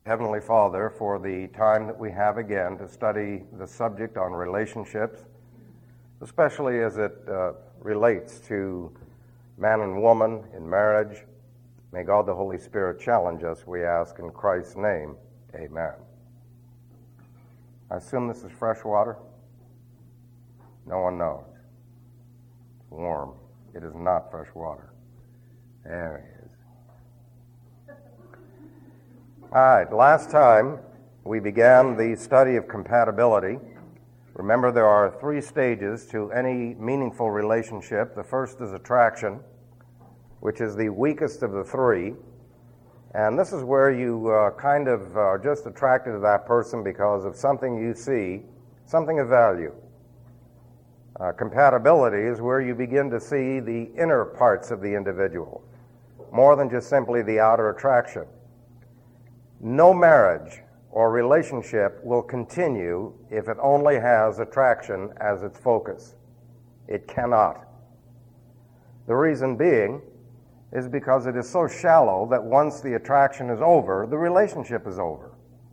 Heavenly Father, for the time that we have again to study the subject on relationships, especially as it relates to man and woman in marriage. May God the Holy Spirit challenge us, we ask in Christ's name. Amen. I assume this is fresh water? No one knows. It's warm. It is not fresh water. There it is. All right, last time we began the study of compatibility. Remember, there are three stages to any meaningful relationship. The first is attraction, which is the weakest of the three. And this is where you kind of are just attracted to that person because of something you see, something of value. Compatibility is where you begin to see the inner parts of the individual, more than just simply the outer attraction. No marriage or relationship will continue if it only has attraction as its focus. It cannot. The reason being is because it is so shallow that once the attraction is over, the relationship is over.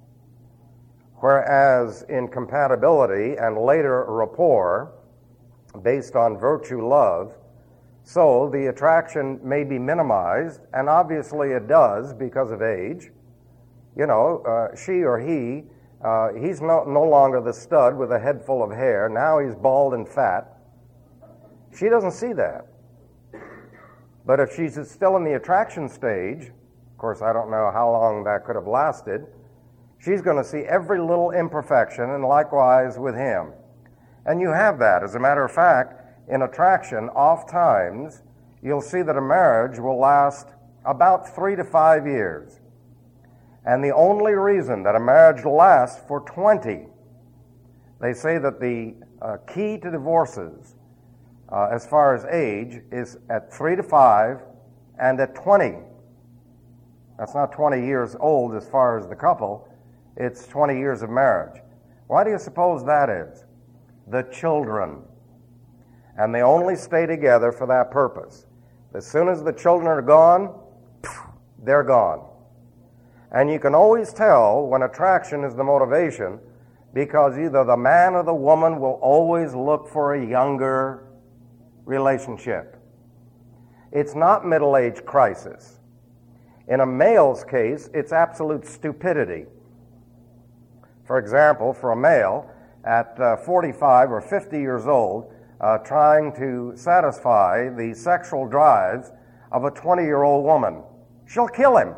Whereas in compatibility and later rapport, based on virtue love, so the attraction may be minimized, and obviously it does because of age. You know, she or he's no longer the stud with a head full of hair. Now he's bald and fat. She doesn't see that. But if she's still in the attraction stage, of course, I don't know how long that could have lasted, she's going to see every little imperfection, and likewise with him. And you have that. As a matter of fact, in attraction, oftentimes, you'll see that a marriage will last about 3 to 5 years. And the only reason that a marriage lasts for 20, they say that the key to divorces, as far as age, is at 3 to 5 and at 20. That's not 20 years old as far as the couple, it's 20 years of marriage. Why do you suppose that is? The children. And they only stay together for that purpose. As soon as the children are gone, they're gone. And you can always tell when attraction is the motivation, because either the man or the woman will always look for a younger relationship. It's not middle age crisis. In a male's case, it's absolute stupidity. For example, for a male at 45 or 50 years old, trying to satisfy the sexual drives of a 20-year-old woman, she'll kill him.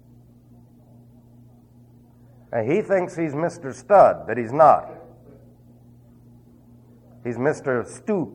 And he thinks he's Mr. Stud, but he's not. He's Mr. Stoop.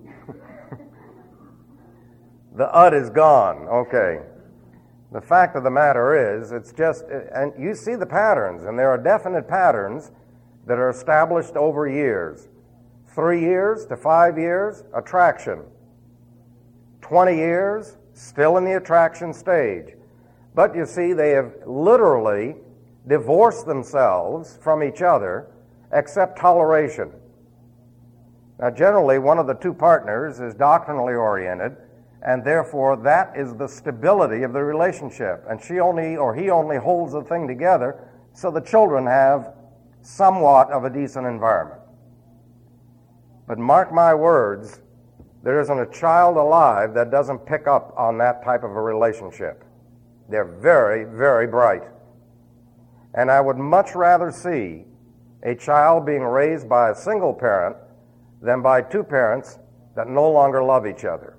The ud is gone. Okay. The fact of the matter is, it's just, and you see the patterns, and there are definite patterns that are established over years. 3 years to 5 years, attraction. 20 years, still in the attraction stage. But you see, they have literally divorced themselves from each other except toleration. Now, generally, one of the two partners is doctrinally oriented, and therefore that is the stability of the relationship. And she only, or he only holds the thing together so the children have somewhat of a decent environment. But mark my words, there isn't a child alive that doesn't pick up on that type of a relationship. They're very, very bright. And I would much rather see a child being raised by a single parent than by two parents that no longer love each other.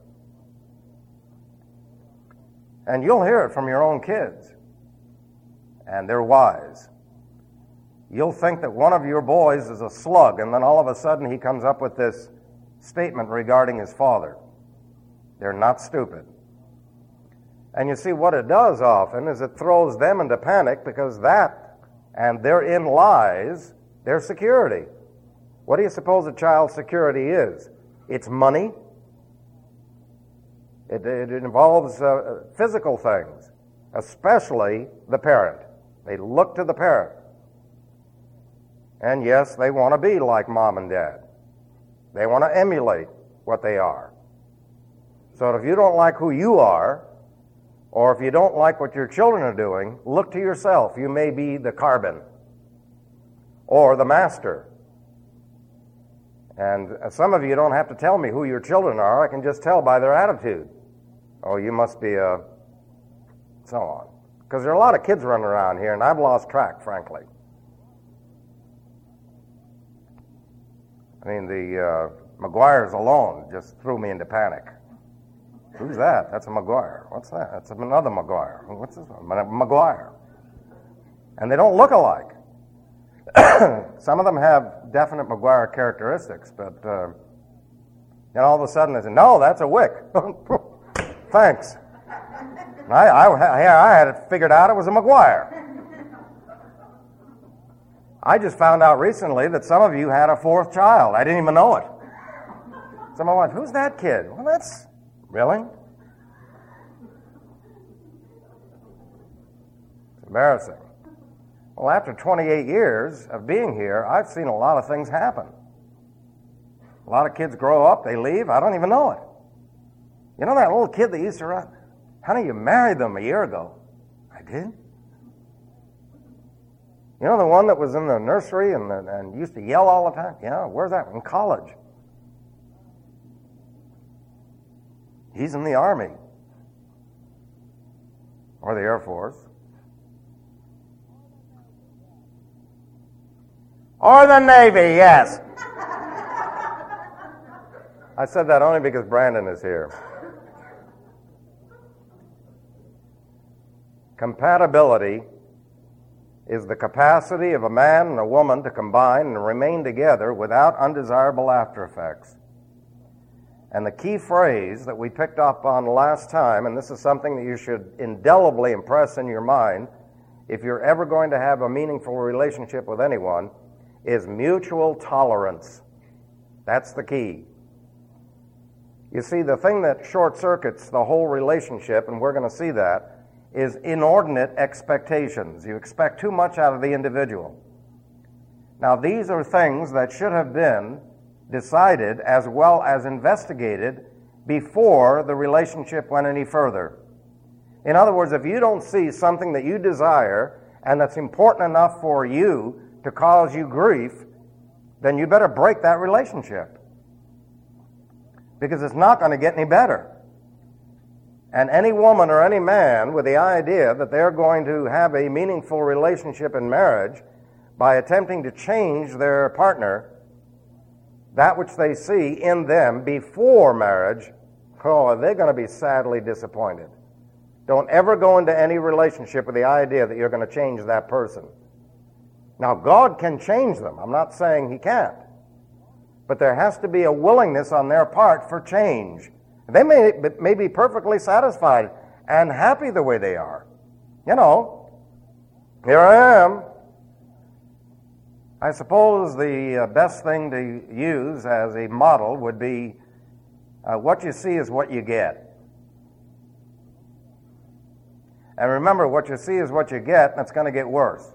And you'll hear it from your own kids. And they're wise. You'll think that one of your boys is a slug, and then all of a sudden he comes up with this statement regarding his father. They're not stupid. And you see, what it does often is it throws them into panic, because that, and therein lies their security. What do you suppose a child's security is? It's money. It involves physical things, especially the parent. They look to the parent. And yes, they want to be like mom and dad. They want to emulate what they are. So if you don't like who you are, Or if you don't like what your children are doing, look to yourself. You may be the carbon or the master. And some of you don't have to tell me who your children are. I can just tell by their attitude. Oh, you must be a... so on. Because there are a lot of kids running around here, and I've lost track, frankly. I mean, the McGuires alone just threw me into panic. Who's that? That's a McGuire. What's that? That's another McGuire. What's this one? McGuire. And they don't look alike. Some of them have definite McGuire characteristics, but then all of a sudden they say, no, that's a Wick. Thanks. I had it figured out it was a McGuire. I just found out recently that some of you had a fourth child. I didn't even know it. Someone went, who's that kid? Well, that's... Really? It's embarrassing. Well, after 28 years of being here, I've seen a lot of things happen. A lot of kids grow up, they leave, I don't even know it. You know that little kid that used to run? Honey, you married them a year ago. I did? You know the one that was in the nursery and used to yell all the time? Yeah, where's that? In college. He's in the Army. Or the Air Force. Or the Navy, yes. I said that only because Brandon is here. Compatibility is the capacity of a man and a woman to combine and remain together without undesirable after effects. And the key phrase that we picked up on last time, and this is something that you should indelibly impress in your mind if you're ever going to have a meaningful relationship with anyone, is mutual tolerance. That's the key. You see, the thing that short-circuits the whole relationship, and we're going to see that, is inordinate expectations. You expect too much out of the individual. Now, these are things that should have been decided as well as investigated before the relationship went any further. In other words, if you don't see something that you desire and that's important enough for you to cause you grief, then you better break that relationship, because it's not going to get any better. And any woman or any man with the idea that they're going to have a meaningful relationship in marriage by attempting to change their partner, that which they see in them before marriage, oh, they're going to be sadly disappointed. Don't ever go into any relationship with the idea that you're going to change that person. Now, God can change them. I'm not saying He can't. But there has to be a willingness on their part for change. They may be perfectly satisfied and happy the way they are. You know, here I am. I suppose the best thing to use as a model would be what you see is what you get. And remember, what you see is what you get, and it's going to get worse.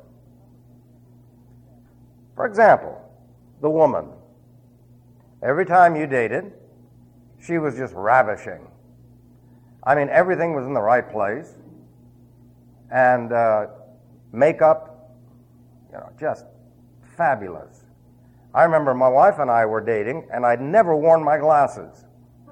For example, the woman. Every time you dated, she was just ravishing. I mean, everything was in the right place. And makeup, just fabulous. I remember my wife and I were dating, and I'd never worn my glasses.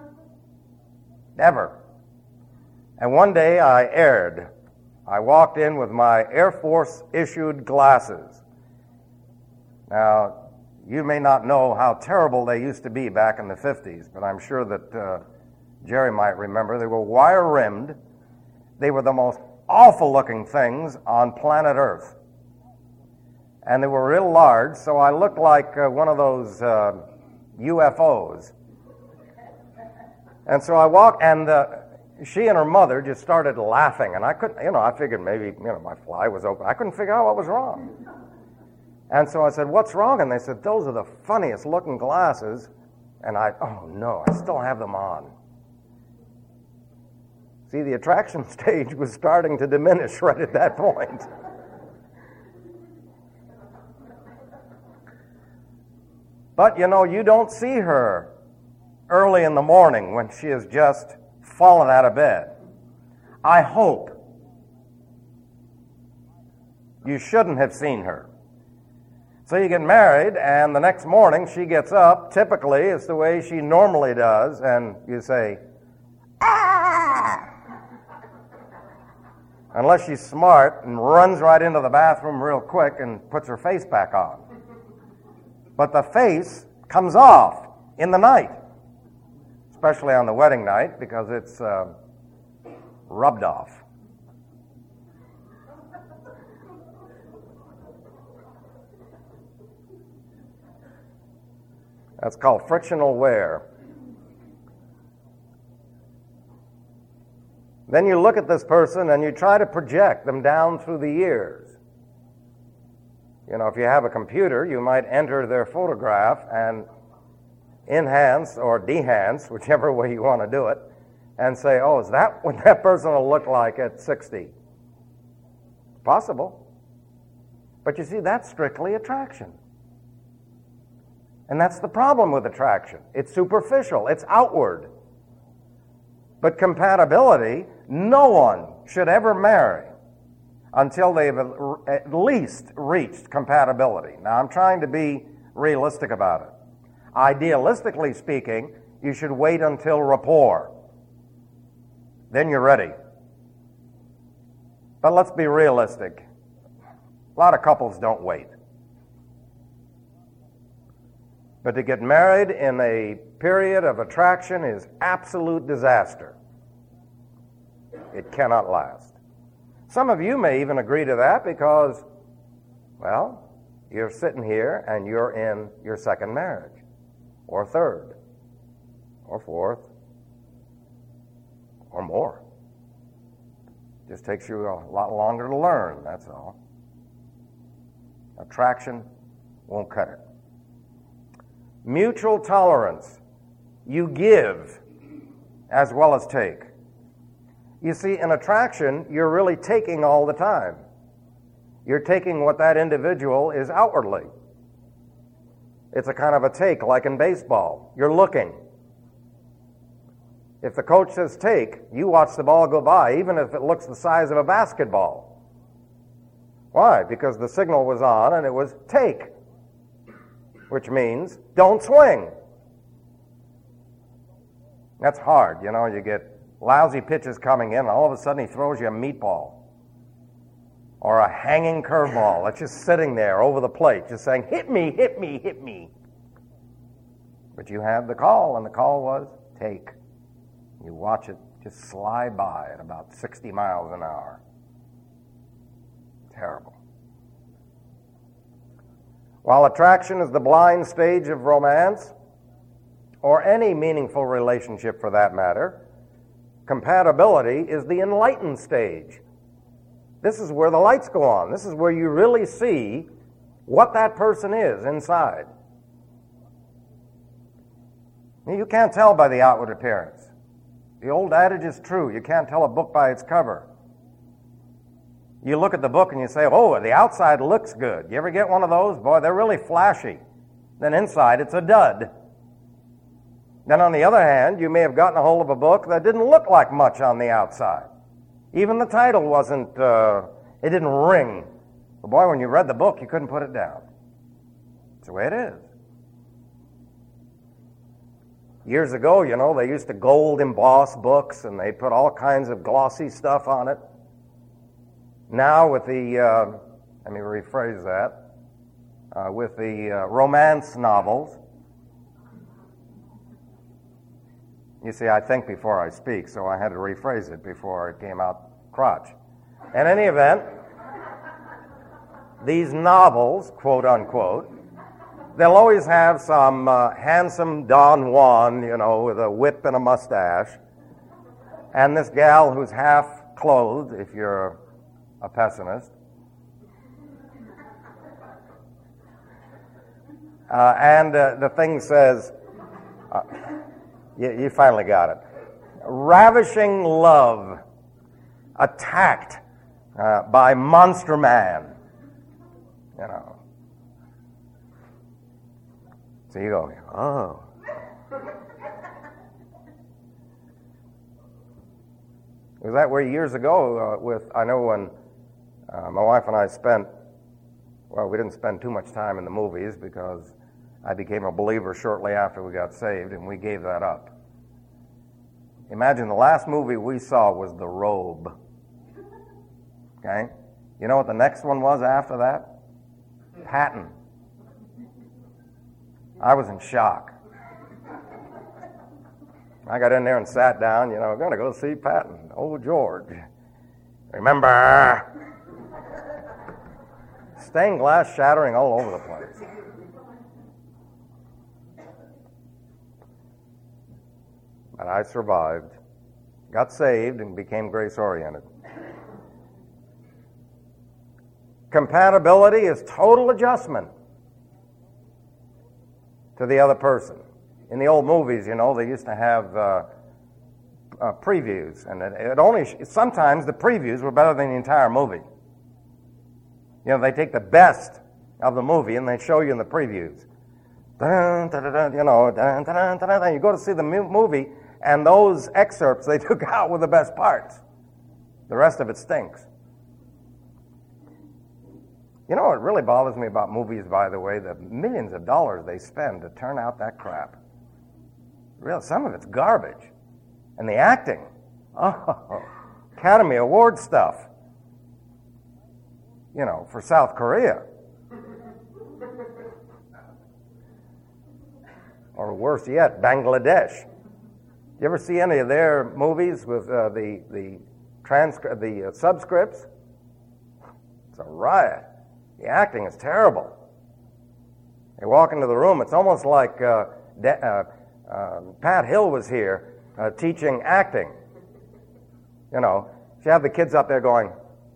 Never. And one day I erred. I walked in with my Air Force-issued glasses. Now, you may not know how terrible they used to be back in the 50s, but I'm sure that Jerry might remember. They were wire-rimmed. They were the most awful-looking things on planet Earth. And they were real large, so I looked like one of those UFOs. And so I walked, and she and her mother just started laughing, and I couldn't, I figured maybe, my fly was open. I couldn't figure out what was wrong. And so I said, what's wrong? And they said, those are the funniest looking glasses. And oh no, I still have them on. See, the attraction stage was starting to diminish right at that point. But you don't see her early in the morning when she has just fallen out of bed. I hope. You shouldn't have seen her. So you get married, and the next morning she gets up. Typically, it's the way she normally does, and you say, "Ah!" Unless she's smart and runs right into the bathroom real quick and puts her face back on. But the face comes off in the night, especially on the wedding night, because it's rubbed off. That's called frictional wear. Then you look at this person and you try to project them down through the years. You know, if you have a computer, you might enter their photograph and enhance or dehance, whichever way you want to do it, and say, oh, is that what that person will look like at 60? Possible. But you see, that's strictly attraction. And that's the problem with attraction. It's superficial. It's outward. But compatibility, no one should ever marry until they've at least reached compatibility. Now, I'm trying to be realistic about it. Idealistically speaking, you should wait until rapport. Then you're ready. But let's be realistic. A lot of couples don't wait. But to get married in a period of attraction is absolute disaster. It cannot last. Some of you may even agree to that because, well, you're sitting here and you're in your second marriage, or third, or fourth, or more. Just takes you a lot longer to learn, that's all. Attraction won't cut it. Mutual tolerance. You give as well as take. You see, in attraction, you're really taking all the time. You're taking what that individual is outwardly. It's a kind of a take, like in baseball. You're looking. If the coach says take, you watch the ball go by, even if it looks the size of a basketball. Why? Because the signal was on and it was take, which means don't swing. That's hard. You know, you get lousy pitches coming in, and all of a sudden he throws you a meatball or a hanging curveball that's just sitting there over the plate, just saying, hit me, hit me, hit me. But you had the call, and the call was take. You watch it just slide by at about 60 miles an hour. Terrible. While attraction is the blind stage of romance, or any meaningful relationship for that matter, compatibility is the enlightened stage. This is where the lights go on. This is where you really see what that person is inside. You can't tell by the outward appearance. The old adage is true. You can't tell a book by its cover. You look at the book and you say, oh, the outside looks good. You ever get one of those? Boy, they're really flashy. Then inside, it's a dud. Then on the other hand, you may have gotten a hold of a book that didn't look like much on the outside. Even the title wasn't, it didn't ring. But boy, when you read the book, you couldn't put it down. That's the way it is. Years ago, you know, they used to gold emboss books and they put all kinds of glossy stuff on it. Now with the, let me rephrase that, with the romance novels, you see, I think before I speak, so I had to rephrase it before it came out crotch. In any event, these novels, quote unquote, they'll always have some handsome Don Juan, you know, with a whip and a mustache, and this gal who's half clothed, if you're a pessimist. And the thing says, you finally got it. Ravishing love, attacked by monster man. You know. So you go, oh. was that way years ago I know when my wife and I we didn't spend too much time in the movies because I became a believer shortly after we got saved, and we gave that up. Imagine the last movie we saw was The Robe. Okay? You know what the next one was after that? Patton. I was in shock. I got in there and sat down, we're going to go see Patton. Oh, George. Remember. Stained glass shattering all over the place. But I survived, got saved, and became grace-oriented. Compatibility is total adjustment to the other person. In the old movies, they used to have previews, and sometimes the previews were better than the entire movie. They take the best of the movie and they show you in the previews. Dun, dun, dun, dun, dun, dun, dun, dun. You go to see the movie, and those excerpts they took out were the best parts. The rest of it stinks. What really bothers me about movies, by the way, the millions of dollars they spend to turn out that crap. Some of it's garbage. And the acting, Academy Award stuff. For South Korea. Or worse yet, Bangladesh. You ever see any of their movies with the subscripts? It's a riot. The acting is terrible. They walk into the room, it's almost like Pat Hill was here teaching acting. You have the kids up there going,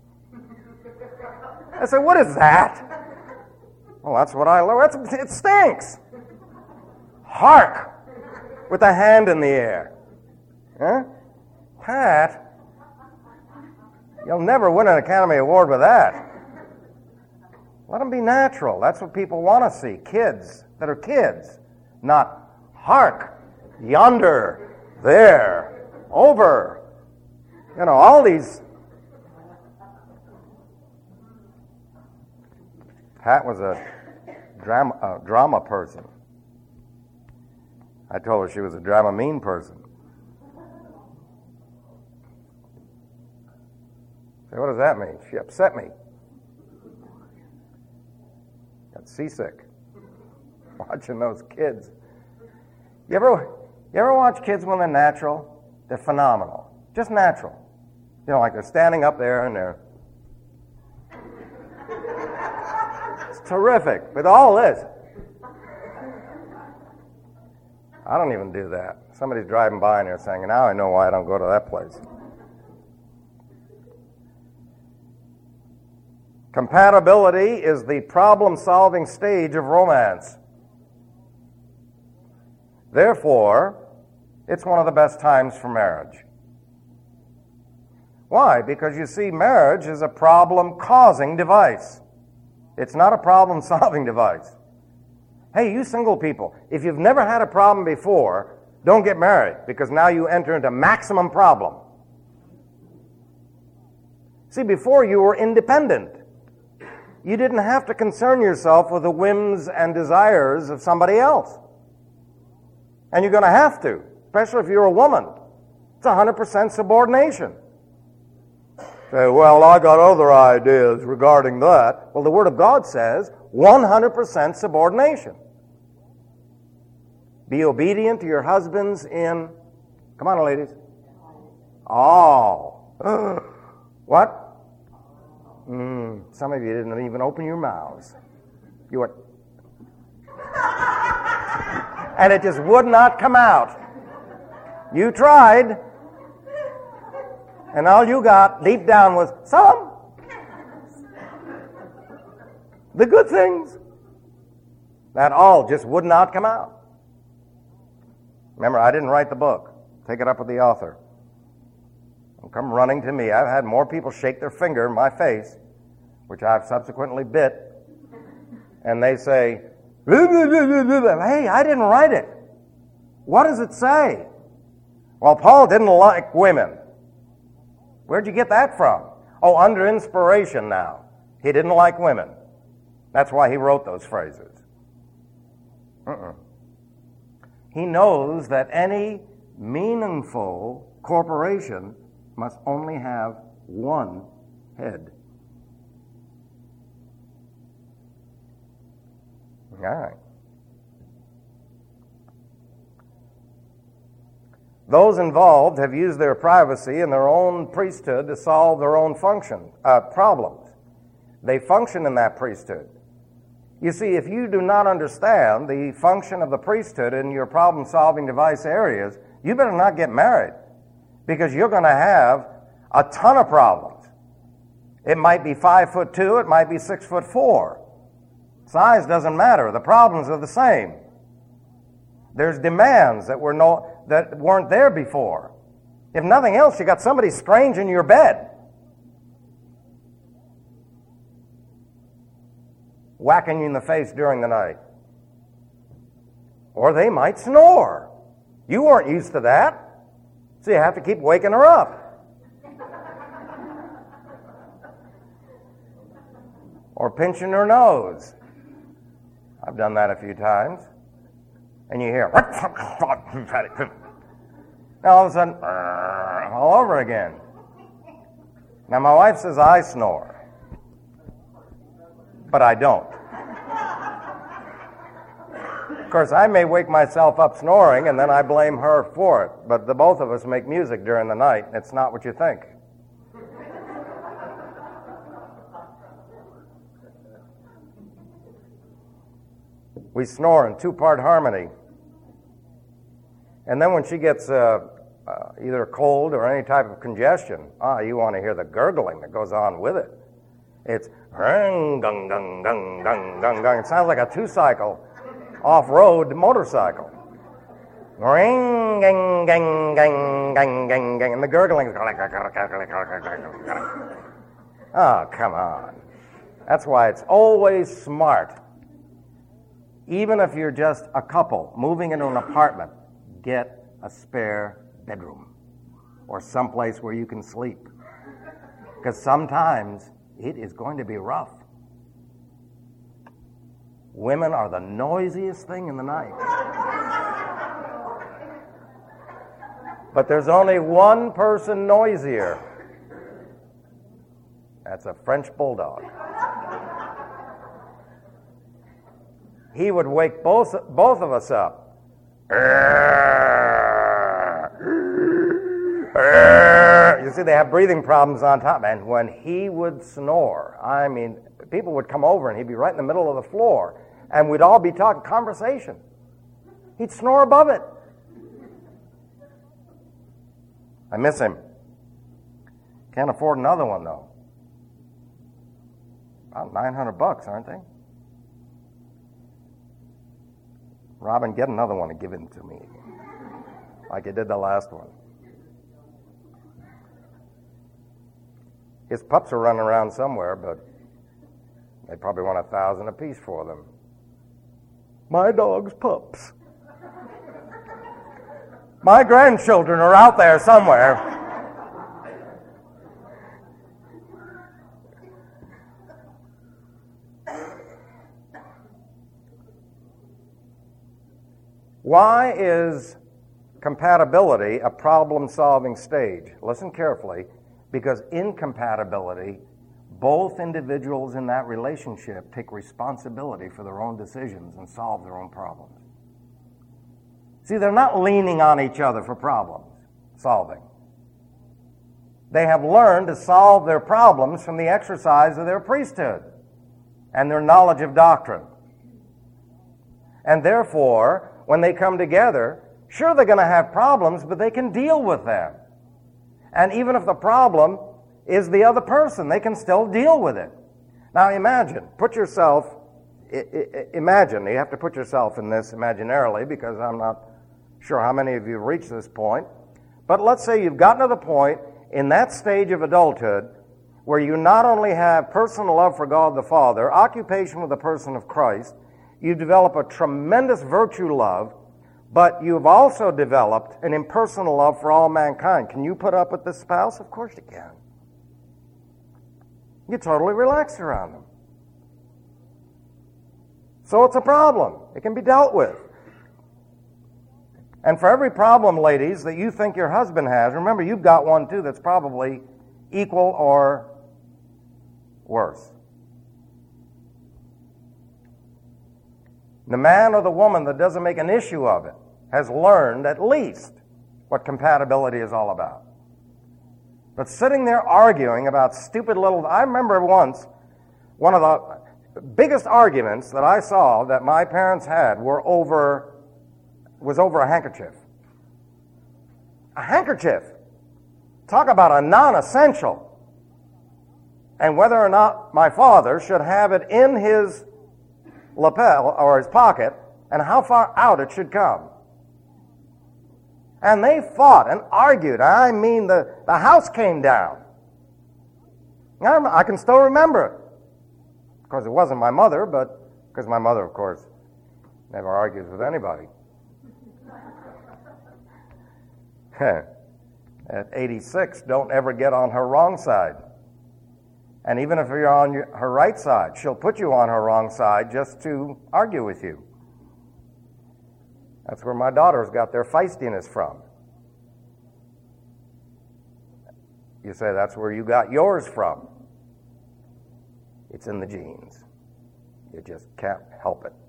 I said, what is that? Well, that's what I learned. It stinks. Hark! With a hand in the air. Huh? Pat, you'll never win an Academy Award with that. Let them be natural. That's what people want to see. Kids that are kids. Not hark, yonder, there, over. All these. Pat was a drama person. I told her she was a Dramamine person. So what does that mean? She upset me. Got seasick. Watching those kids. You ever watch kids when they're natural? They're phenomenal. Just natural. Like they're standing up there and they're terrific. With all this, I don't even do that. Somebody's driving by and they're saying, now I know why I don't go to that place. Compatibility is the problem-solving stage of romance. Therefore, it's one of the best times for marriage. Why? Because you see, marriage is a problem-causing device. It's not a problem-solving device. Hey, you single people, if you've never had a problem before, don't get married, because now you enter into maximum problem. See, before you were independent. You didn't have to concern yourself with the whims and desires of somebody else. And you're going to have to, especially if you're a woman. It's 100% subordination. Say, well, I got other ideas regarding that. Well, the Word of God says 100% subordination. Be obedient to your husbands in, come on, ladies. All. What? Some of you didn't even open your mouths. You went, and it just would not come out. You tried, and all you got deep down was some. The good things. That all just would not come out. Remember, I didn't write the book. Take it up with the author. Don't come running to me. I've had more people shake their finger in my face, which I've subsequently bit, and they say, hey, I didn't write it. What does it say? Well, Paul didn't like women. Where'd you get that from? Oh, under inspiration now. He didn't like women. That's why he wrote those phrases. He knows that any meaningful corporation must only have one head. All right. Those involved have used their privacy and their own priesthood to solve their own problems. They function in that priesthood. You see, if you do not understand the function of the priesthood in your problem-solving device areas, you better not get married, because you're going to have a ton of problems. It might be 5'2", it might be 6'4". Size doesn't matter. The problems are the same. There's demands that weren't there before. If nothing else, you got somebody strange in your bed, whacking you in the face during the night. Or they might snore. You weren't used to that, so you have to keep waking her up. Or pinching her nose. I've done that a few times. And you hear, now all of a sudden, all over again. Now my wife says I snore, but I don't. Of course, I may wake myself up snoring, and then I blame her for it. But the both of us make music during the night. It's not what you think. We snore in two-part harmony. And then when she gets either cold or any type of congestion, you want to hear the gurgling that goes on with it. It's gung, gung, gung, gung, gung, gung, gung. It sounds like a two-cycle off-road motorcycle. Ring, gang, gang, gang, gang, gang, gang, and the gurgling is oh, come on. That's why it's always smart. Even if you're just a couple moving into an apartment, get a spare bedroom or someplace where you can sleep. Because sometimes it is going to be rough. Women are the noisiest thing in the night. But there's only one person noisier. That's a French bulldog. He would wake both of us up. You see, they have breathing problems on top. And when he would snore, I mean, people would come over and he'd be right in the middle of the floor, and we'd all be talking conversation. He'd snore above it. I miss him. Can't afford another one, though. About $900, aren't they? Robin, get another one and give it to me, like you did the last one. His pups are running around somewhere, but they probably want $1,000 apiece for them. My dog's pups. My grandchildren are out there somewhere. Why is compatibility a problem-solving stage? Listen carefully, because incompatibility, both individuals in that relationship take responsibility for their own decisions and solve their own problems. See, they're not leaning on each other for problem solving. They have learned to solve their problems from the exercise of their priesthood and their knowledge of doctrine. And therefore, when they come together, sure, they're going to have problems, but they can deal with them. And even if the problem is the other person, they can still deal with it. Now imagine, imagine, you have to put yourself in this imaginarily, because I'm not sure how many of you have reached this point. But let's say you've gotten to the point in that stage of adulthood where you not only have personal love for God the Father, occupation with the person of Christ, you develop a tremendous virtue love, but you've also developed an impersonal love for all mankind. Can you put up with this spouse? Of course you can. You're totally relaxed around them. So it's a problem. It can be dealt with. And for every problem, ladies, that you think your husband has, remember you've got one too that's probably equal or worse. The man or the woman that doesn't make an issue of it has learned at least what compatibility is all about. But sitting there arguing about stupid little... I remember once, one of the biggest arguments that I saw that my parents had was over a handkerchief. A handkerchief. Talk about a non-essential. And whether or not my father should have it in his lapel or his pocket, and how far out it should come. And they fought and argued. I mean, the house came down. I can still remember it. Of course, it wasn't my mother, but because my mother, of course, never argues with anybody. At 86, don't ever get on her wrong side. And even if you're on her right side, she'll put you on her wrong side just to argue with you. That's where my daughters got their feistiness from. You say, that's where you got yours from. It's in the genes. You just can't help it.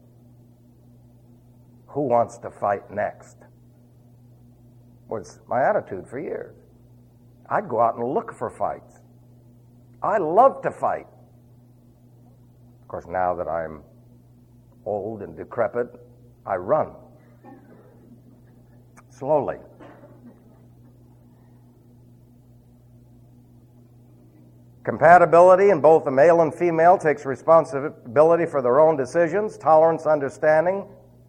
Who wants to fight next? Was my attitude for years. I'd go out and look for fights. I love to fight. Of course, now that I'm old and decrepit, I run. Slowly. Compatibility in both the male and female takes responsibility for their own decisions. Tolerance, understanding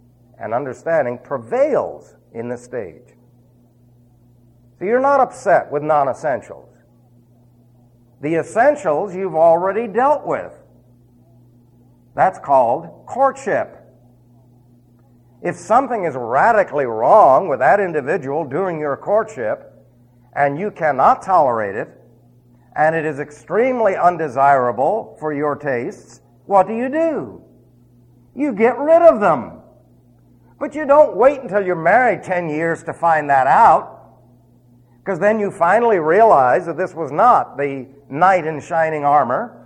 prevails in this stage. So you're not upset with non-essentials. The essentials you've already dealt with. That's called courtship. If something is radically wrong with that individual during your courtship, and you cannot tolerate it, and it is extremely undesirable for your tastes, what do? You get rid of them. But you don't wait until you're married 10 years to find that out, because then you finally realize that this was not the knight in shining armor.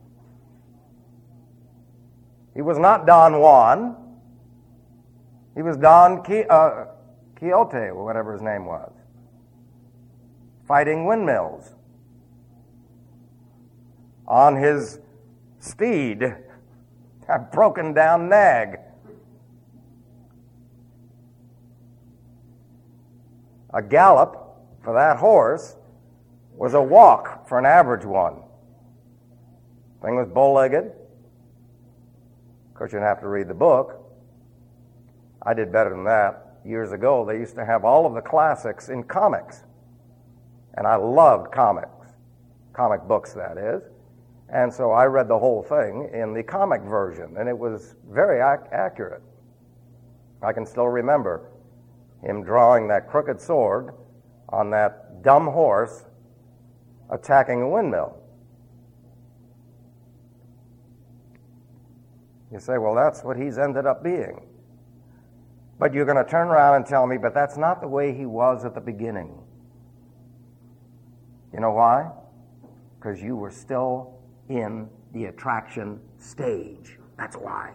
He was not Don Juan. He was Don Quixote, or whatever his name was, fighting windmills on his steed, a broken down nag. A gallop for that horse was a walk for an average one. Thing was bow-legged. Of course, you'd have to read the book. I did better than that. Years ago, they used to have all of the classics in comics. And I loved comics. Comic books, that is. And so I read the whole thing in the comic version, and it was very accurate. I can still remember him drawing that crooked sword on that dumb horse attacking a windmill. You say, well, that's what he's ended up being. But you're going to turn around and tell me, but that's not the way he was at the beginning. You know why? Because you were still in the attraction stage. That's why.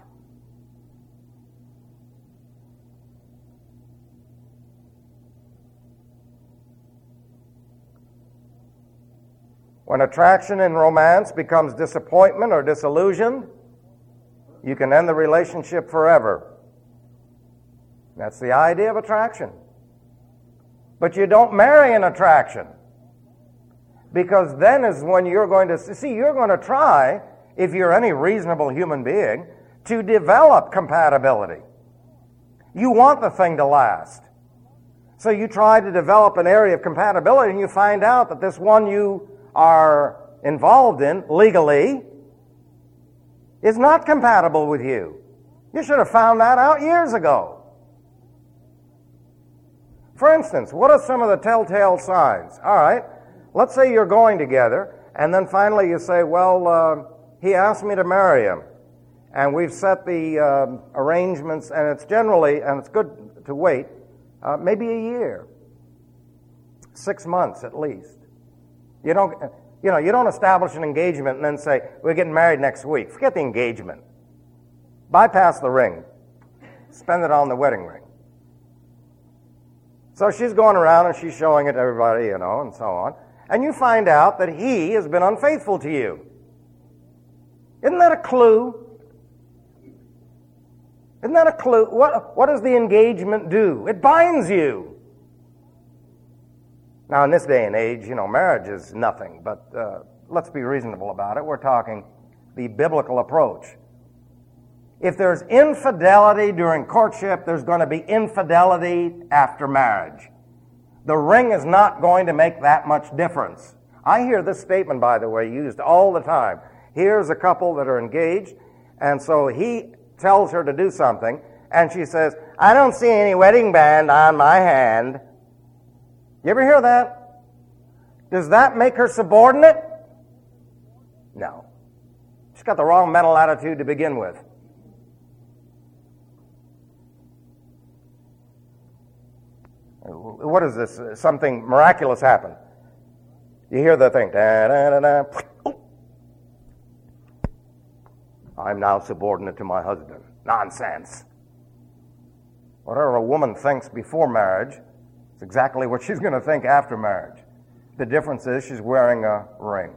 When attraction in romance becomes disappointment or disillusion, you can end the relationship forever. That's the idea of attraction. But you don't marry an attraction, because then is when you're going to see, you're going to try, if you're any reasonable human being, to develop compatibility. You want the thing to last. So you try to develop an area of compatibility, and you find out that this one you are involved in legally is not compatible with you. You should have found that out years ago. For instance, what are some of the telltale signs? All right, let's say you're going together And then finally you say, well, he asked me to marry him. And we've set the arrangements, and it's generally, and it's good to wait, maybe a year, 6 months at least. You don't establish an engagement and then say, we're getting married next week. Forget the engagement. Bypass the ring. Spend it on the wedding ring. So she's going around and she's showing it to everybody, and so on. And you find out that he has been unfaithful to you. Isn't that a clue? Isn't that a clue? What does the engagement do? It binds you. Now, in this day and age, marriage is nothing, but let's be reasonable about it. We're talking the biblical approach. If there's infidelity during courtship, there's going to be infidelity after marriage. The ring is not going to make that much difference. I hear this statement, by the way, used all the time. Here's a couple that are engaged, and so he tells her to do something, and she says, I don't see any wedding band on my hand. You ever hear that? Does that make her subordinate? No. She's got the wrong mental attitude to begin with. What is this? Something miraculous happened. You hear the thing. Da, da, da, da. I'm now subordinate to my husband. Nonsense. Whatever a woman thinks before marriage, it's exactly what she's going to think after marriage. The difference is she's wearing a ring,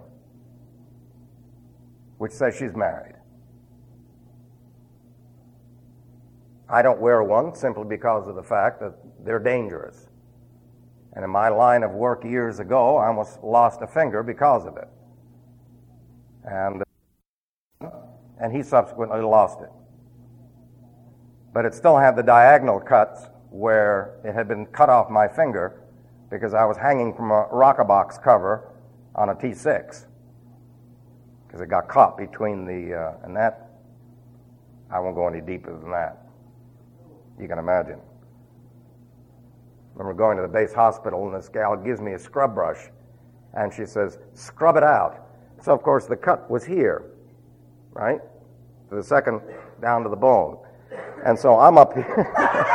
which says she's married. I don't wear one simply because of the fact that they're dangerous. And in my line of work years ago, I almost lost a finger because of it. And he subsequently lost it. But it still had the diagonal cuts where it had been cut off my finger because I was hanging from a Rockabox cover on a T6. Because it got caught between the, and that, I won't go any deeper than that. You can imagine. I remember going to the base hospital, and this gal gives me a scrub brush, and she says, scrub it out. So, of course, the cut was here, right? To the second, down to the bone. And so I'm up here.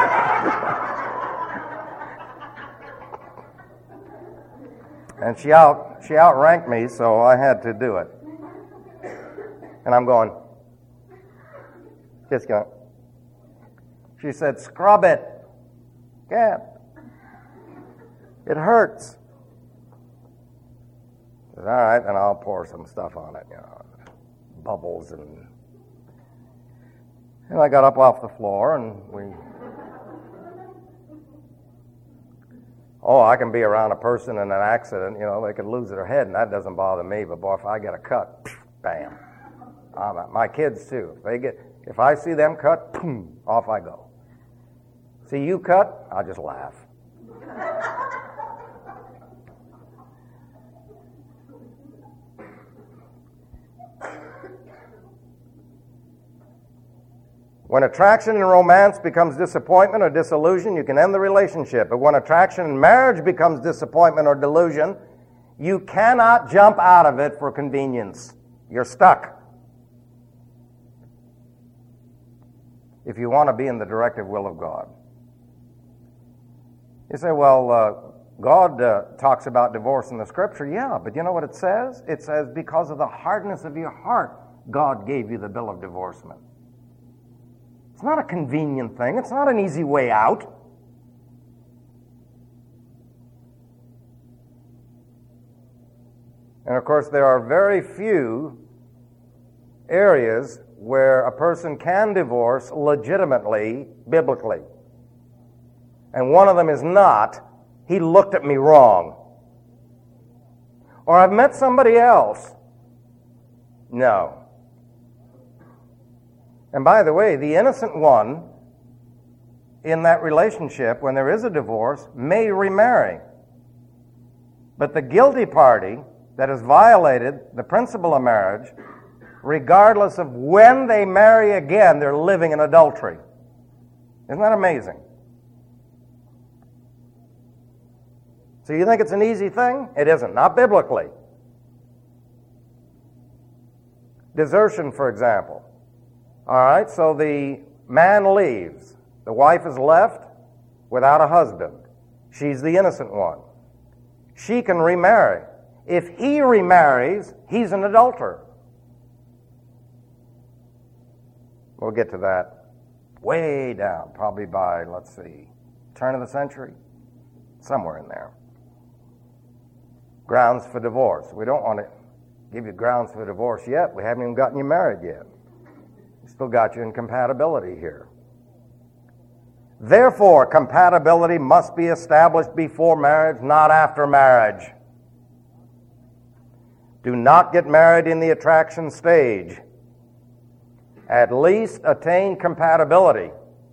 And she outranked me, so I had to do it. And I'm going, just going. She said, scrub it. Can't. It hurts. I said, all right, then I'll pour some stuff on it, bubbles and I got up off the floor and I can be around a person in an accident, they could lose their head and that doesn't bother me, but boy, if I get a cut, bam. My kids too. If I see them cut, boom, off I go. See you cut, I'll just laugh. When attraction in romance becomes disappointment or disillusion, you can end the relationship. But when attraction in marriage becomes disappointment or delusion, you cannot jump out of it for convenience. You're stuck. If you want to be in the directive will of God. You say, well, God talks about divorce in the Scripture. Yeah, but you know what it says? It says, because of the hardness of your heart, God gave you the bill of divorcement. It's not a convenient thing. It's not an easy way out. And of course, there are very few areas where a person can divorce legitimately, biblically. And one of them is not, he looked at me wrong. Or I've met somebody else. No. And by the way, the innocent one in that relationship, when there is a divorce, may remarry. But the guilty party that has violated the principle of marriage, regardless of when they marry again, they're living in adultery. Isn't that amazing? So you think it's an easy thing? It isn't. Not biblically. Desertion, for example. All right, so the man leaves. The wife is left without a husband. She's the innocent one. She can remarry. If he remarries, he's an adulterer. We'll get to that way down, probably by, let's see, turn of the century, somewhere in there. Grounds for divorce. We don't want to give you grounds for divorce yet. We haven't even gotten you married yet. We still got you in compatibility here. Therefore, compatibility must be established before marriage, not after marriage. Do not get married in the attraction stage. At least attain compatibility.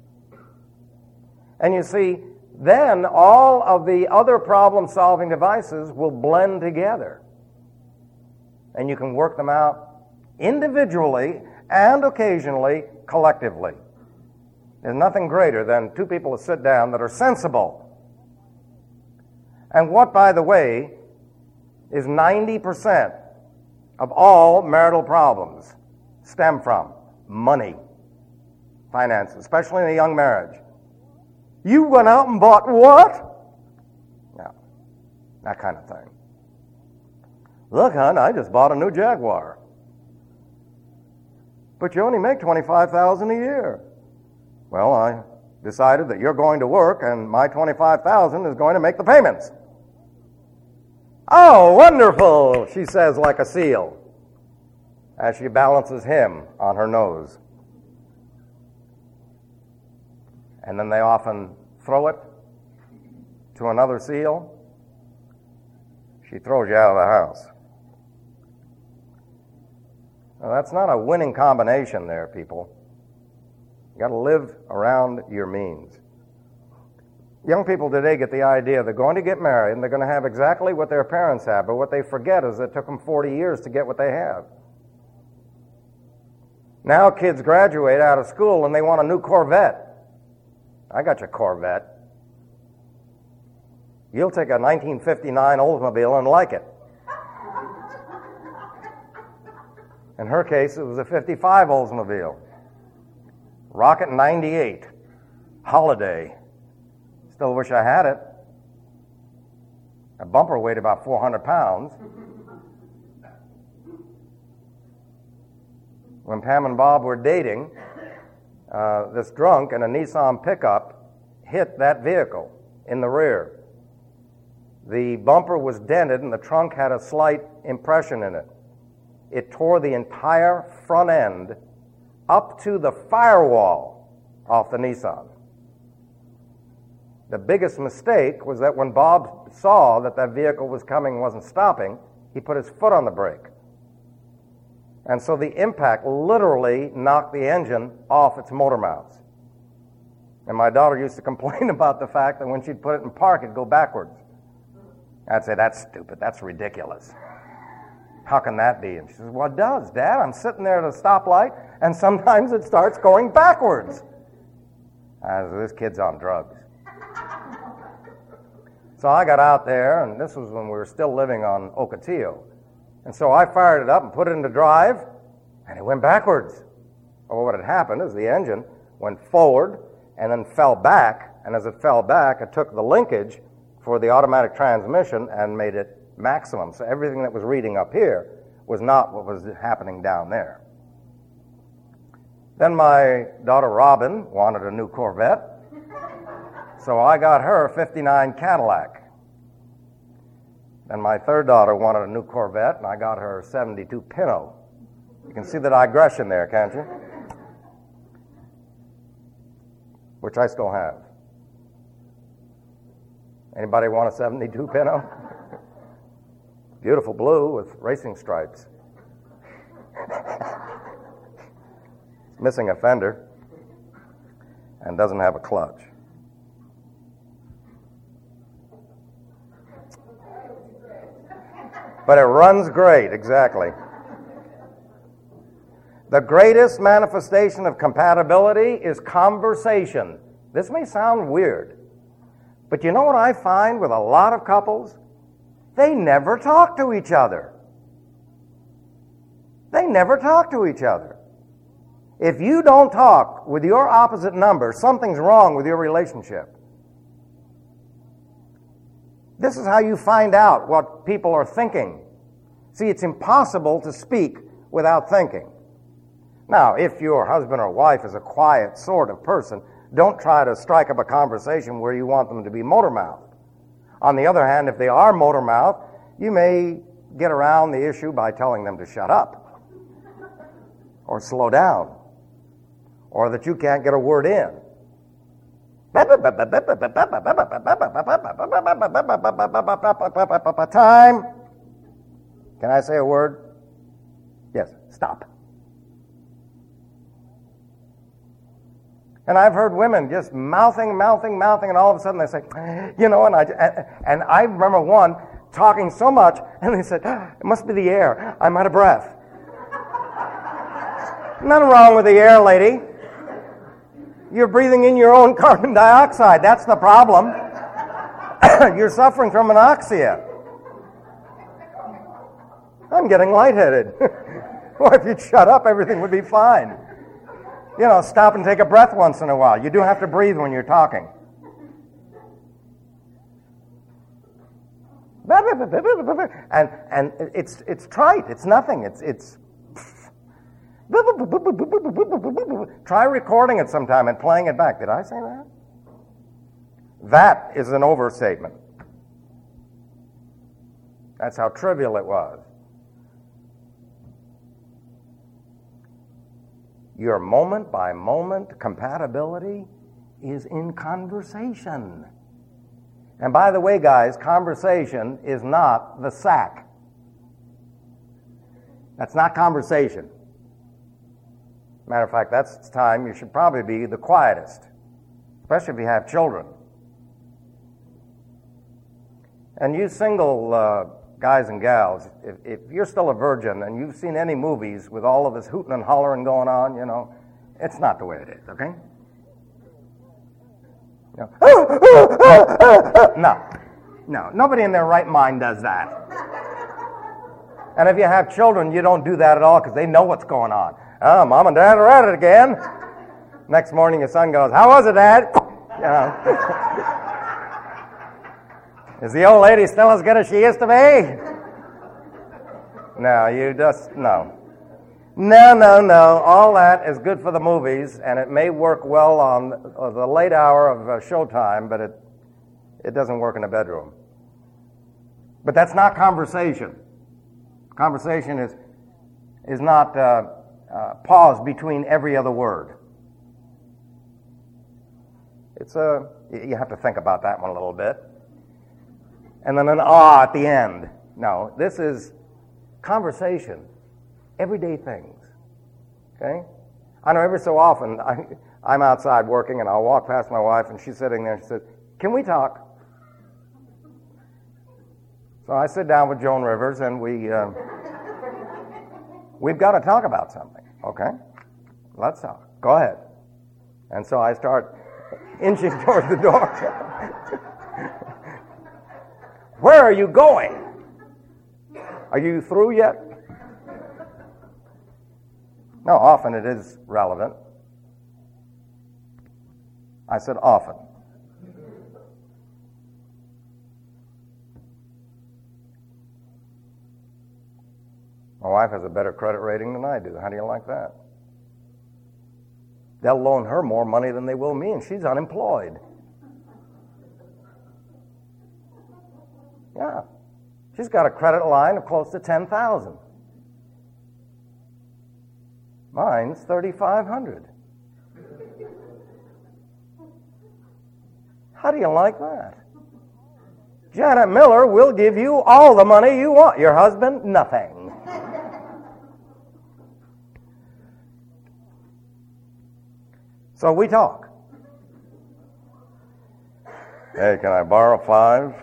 And you see, then all of the other problem-solving devices will blend together. And you can work them out individually and occasionally collectively. There's nothing greater than two people to sit down that are sensible. And what, by the way, is 90% of all marital problems stem from? Money, finances, especially in a young marriage. You went out and bought what? Yeah, that kind of thing. Look, hon, I just bought a new Jaguar. But you only make $25,000 a year. Well, I decided that you're going to work and my $25,000 is going to make the payments. Oh, wonderful, she says like a seal, as she balances him on her nose. And then they often throw it to another seal. She throws you out of the house. Now, that's not a winning combination there, people. You got to live around your means. Young people today get the idea they're going to get married and they're going to have exactly what their parents have, but what they forget is it took them 40 years to get what they have. Now kids graduate out of school and they want a new Corvette. I got your Corvette. You'll take a 1959 Oldsmobile and like it. In her case, it was a 55 Oldsmobile. Rocket 98. Holiday. Still wish I had it. A bumper weighed about 400 pounds. When Pam and Bob were dating, this drunk in a Nissan pickup hit that vehicle in the rear. The bumper was dented and the trunk had a slight impression in it. It tore the entire front end up to the firewall off the Nissan. The biggest mistake was that when Bob saw that that vehicle was coming and wasn't stopping, he put his foot on the brake. And so the impact literally knocked the engine off its motor mounts. And my daughter used to complain about the fact that when she'd put it in park, it'd go backwards. I'd say, that's stupid, that's ridiculous. How can that be? And she says, well, it does, Dad. I'm sitting there at a stoplight, and sometimes it starts going backwards. I said, this kid's on drugs. So I got out there, and this was when we were still living on Ocotillo. And so I fired it up and put it into drive, and it went backwards. Well, what had happened is the engine went forward and then fell back, and as it fell back, it took the linkage for the automatic transmission and made it maximum. So everything that was reading up here was not what was happening down there. Then my daughter Robin wanted a new Corvette, so I got her a 59 Cadillac. Then my third daughter wanted a new Corvette, and I got her a 72 Pinto. You can see the digression there, can't you? Which I still have. Anybody want a 72 Pinto? Beautiful blue with racing stripes. It's missing a fender and doesn't have a clutch. But it runs great, exactly. The greatest manifestation of compatibility is conversation. This may sound weird, but you know what I find with a lot of couples? They never talk to each other. They never talk to each other. If you don't talk with your opposite number, something's wrong with your relationship. This is how you find out what people are thinking. See, it's impossible to speak without thinking. Now, if your husband or wife is a quiet sort of person, don't try to strike up a conversation where you want them to be motor-mouthed. On the other hand, if they are motor-mouthed, you may get around the issue by telling them to shut up or slow down, or that you can't get a word in. Time. Can I say a word? Yes, stop. And I've heard women just mouthing, and all of a sudden they say, and I remember one talking so much, and they said, it must be the air. I'm out of breath. Nothing wrong with the air, lady. You're breathing in your own carbon dioxide. That's the problem. You're suffering from anoxia. I'm getting lightheaded. Well, if you'd shut up, everything would be fine. Stop and take a breath once in a while. You do have to breathe when you're talking. And it's trite. It's nothing. It's Try recording it sometime and playing it back. Did I say that? That is an overstatement. That's how trivial it was. Your moment-by-moment compatibility is in conversation. And by the way, guys, conversation is not the sack. That's not conversation. Matter of fact, that's the time you should probably be the quietest, especially if you have children. And you single guys and gals, if you're still a virgin and you've seen any movies with all of this hooting and hollering going on, it's not the way it is, okay? No, nobody in their right mind does that. And if you have children, you don't do that at all because they know what's going on. Oh, Mom and Dad are at it again. Next morning, your son goes, "How was it, Dad?" Is the old lady still as good as she used to be? No, No. All that is good for the movies, and it may work well on the late hour of showtime, but it doesn't work in a bedroom. But that's not conversation. Conversation is not pause between every other word. You have to think about that one a little bit. And then an ah at the end. No, this is conversation. Everyday things. Okay? I know every so often I'm outside working and I'll walk past my wife and she's sitting there and she says, "Can we talk?" So I sit down with Joan Rivers and we've got to talk about something. Okay? Let's talk. Go ahead. And so I start inching toward the door. Where are you going? Are you through yet? No, often it is relevant. I said often. My wife has a better credit rating than I do. How do you like that? They'll loan her more money than they will me, and she's unemployed. Yeah. She's got a credit line of close to $10,000. Mine's $3,500. How do you like that? Janet Miller will give you all the money you want. Your husband, nothing. So we talk. Hey, can I borrow 5?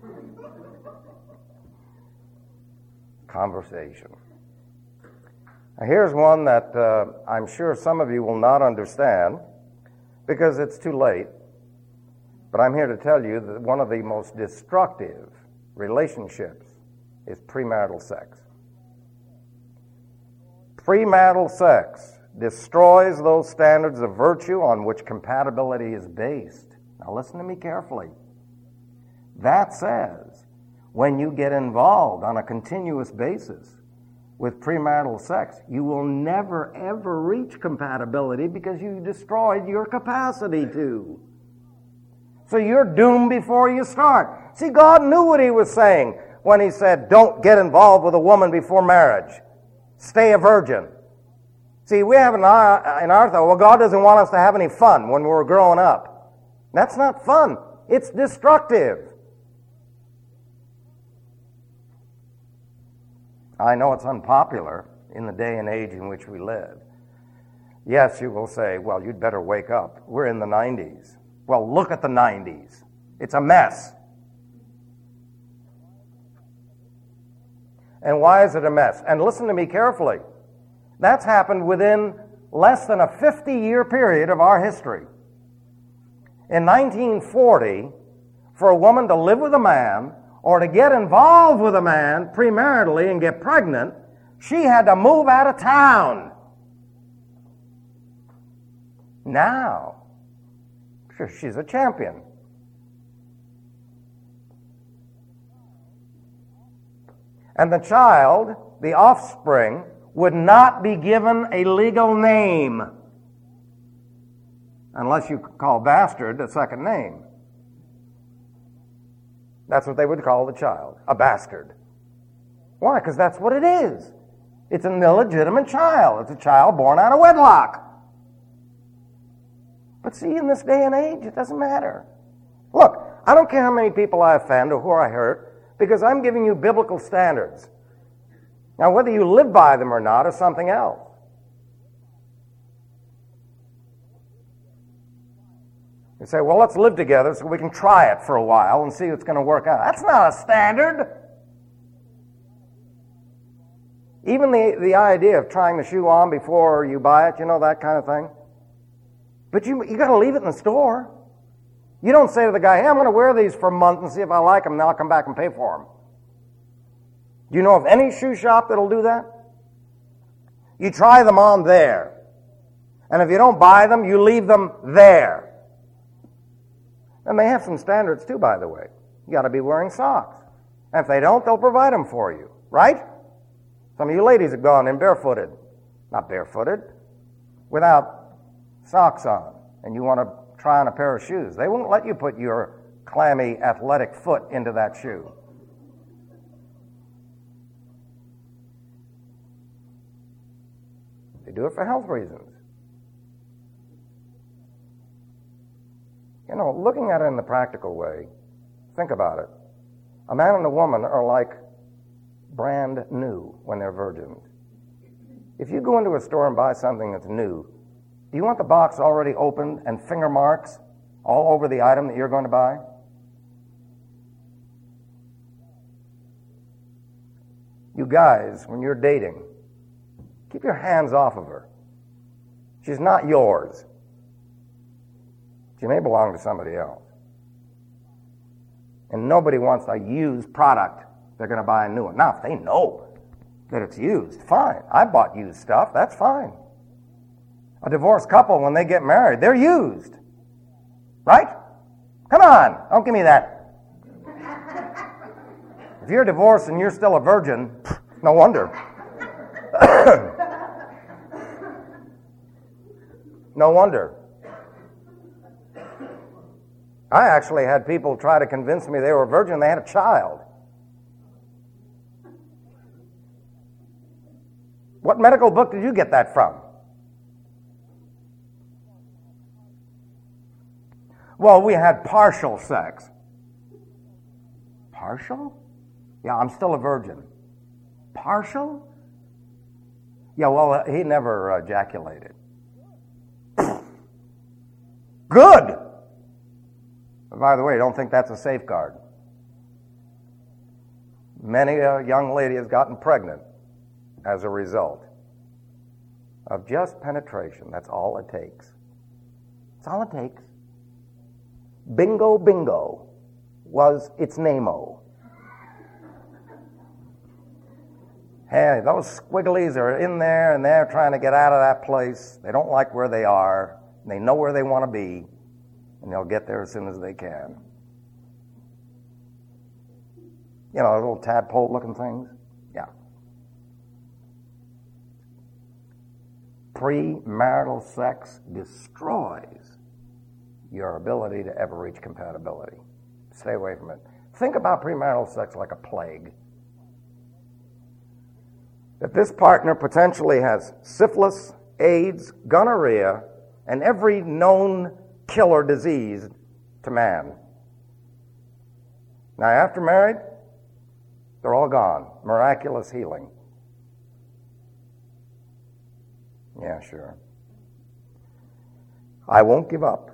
Conversation. Now here's one that I'm sure some of you will not understand because it's too late. But I'm here to tell you that one of the most destructive relationships is premarital sex. Premarital sex destroys those standards of virtue on which compatibility is based. Now listen to me carefully. That says, when you get involved on a continuous basis with premarital sex, you will never, ever reach compatibility because you destroyed your capacity to. So you're doomed before you start. See, God knew what He was saying when He said, don't get involved with a woman before marriage. Stay a virgin. See, we have in our thought, well, God doesn't want us to have any fun when we're growing up. That's not fun. It's destructive. I know it's unpopular in the day and age in which we live. Yes, you will say, well, you'd better wake up. We're in the 90s. Well, look at the 90s. It's a mess. And why is it a mess? And listen to me carefully. That's happened within less than a 50-year period of our history. In 1940, for a woman to live with a man or to get involved with a man premaritally and get pregnant, she had to move out of town. Now, she's a champion. And the child, the offspring, would not be given a legal name unless you call bastard a second name. That's what they would call the child, a bastard. Why? Because that's what it is. It's an illegitimate child. It's a child born out of wedlock. But see, in this day and age, it doesn't matter. Look, I don't care how many people I offend or who I hurt, because I'm giving you biblical standards. Now, whether you live by them or not is something else. You say, well, let's live together so we can try it for a while and see if it's going to work out. That's not a standard. Even the idea of trying the shoe on before you buy it, you know, that kind of thing. But you got to leave it in the store. You don't say to the guy, hey, I'm going to wear these for a month and see if I like them, and then I'll come back and pay for them. Do you know of any shoe shop that'll do that? You try them on there. And if you don't buy them, you leave them there. And they have some standards too, by the way. You got to be wearing socks. And if they don't, they'll provide them for you. Right? Some of you ladies have gone in barefooted. Not barefooted. Without socks on. And you want to try on a pair of shoes. They won't let you put your clammy athletic foot into that shoe. They do it for health reasons. You know, looking at it in the practical way, think about it. A man and a woman are like brand new when they're virgins. If you go into a store and buy something that's new, do you want the box already opened and finger marks all over the item that you're going to buy? You guys, when you're dating, keep your hands off of her. She's not yours. She may belong to somebody else. And nobody wants a used product. They're going to buy a new one. Now, if they know that it's used, fine. I bought used stuff. That's fine. A divorced couple, when they get married, they're used. Right? Come on. Don't give me that. If you're divorced and you're still a virgin, no wonder. No wonder. I actually had people try to convince me they were a virgin. They had a child. What medical book did you get that from? Well, we had partial sex. Partial? Yeah, I'm still a virgin. Partial? Yeah, well, he never ejaculated. Good! But by the way, don't think that's a safeguard. Many a young lady has gotten pregnant as a result of just penetration. That's all it takes. That's all it takes. Bingo Bingo was its name-o. Hey, those squigglies are in there and they're trying to get out of that place. They don't like where they are. They know where they want to be, and they'll get there as soon as they can. You know, little tadpole-looking things? Yeah. Premarital sex destroys your ability to ever reach compatibility. Stay away from it. Think about premarital sex like a plague. If this partner potentially has syphilis, AIDS, gonorrhea, and every known killer disease to man. Now, after married, they're all gone. Miraculous healing. Yeah, sure. I won't give up.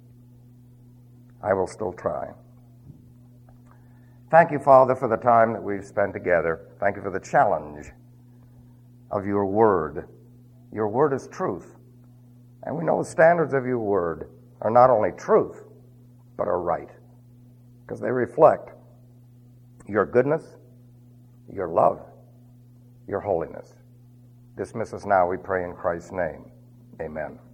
I will still try. Thank you, Father, for the time that we've spent together. Thank you for the challenge of your word. Your word is truth. And we know the standards of your word are not only truth, but are right. Because they reflect your goodness, your love, your holiness. Dismiss us now, we pray in Christ's name. Amen.